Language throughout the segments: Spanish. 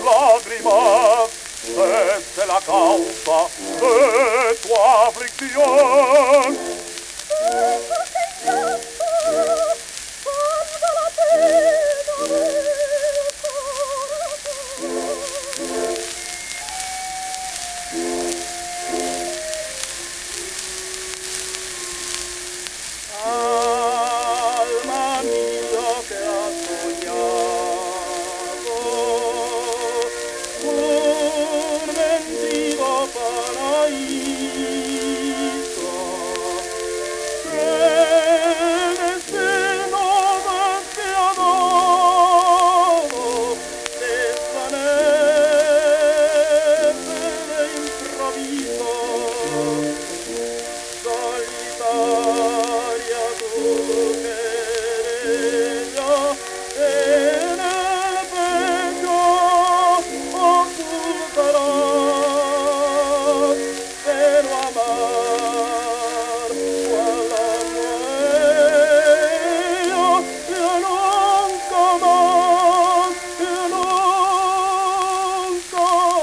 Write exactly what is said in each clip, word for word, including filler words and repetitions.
lágrimas, esta es la causa de tu aflicción. Alma mía que has soñado un bendito paraíso que en este nodo deseado desvanece de improviso. Solitaria tu querella en el pecho ocultarás, pero amar cual la muella ya nunca más, ya nunca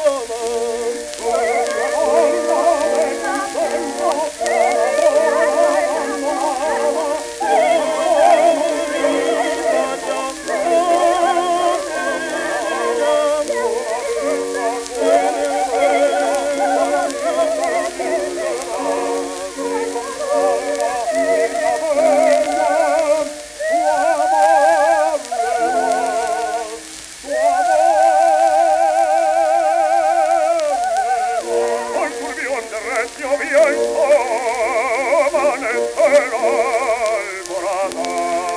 Recio viento amanece la alborada,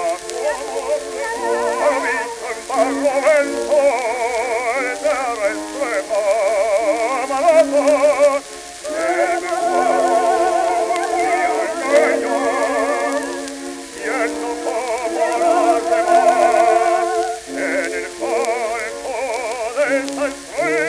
habito en barlovento el terrestre amarado, el mejor y el engaño, siendo como las demás, en el palco de esta estrella.